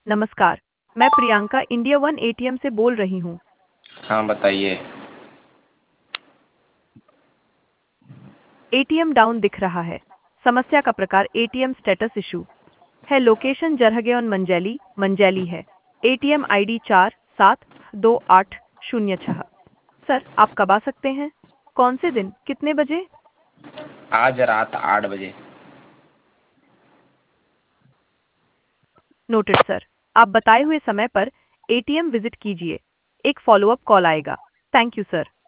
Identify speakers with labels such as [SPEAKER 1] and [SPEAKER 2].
[SPEAKER 1] नमस्कार। मैं Priyanka India one ATM से बोल रही हूँ।
[SPEAKER 2] हाँ बताइए।
[SPEAKER 1] एटीएम डाउन दिख रहा है। समस्या का प्रकार एटीएम स्टेटस इशू है। लोकेशन जरहगेओन मंजैली मंजैली है। ATM ID 472806। सर, आप कब आ सकते हैं? कौन से दिन, कितने बजे?
[SPEAKER 2] आज रात 8 बजे।
[SPEAKER 1] Noted sir. आप बताए हुए समय पर एटीएम विजिट कीजिए। एक फॉलोअप कॉल आएगा। Thank you sir.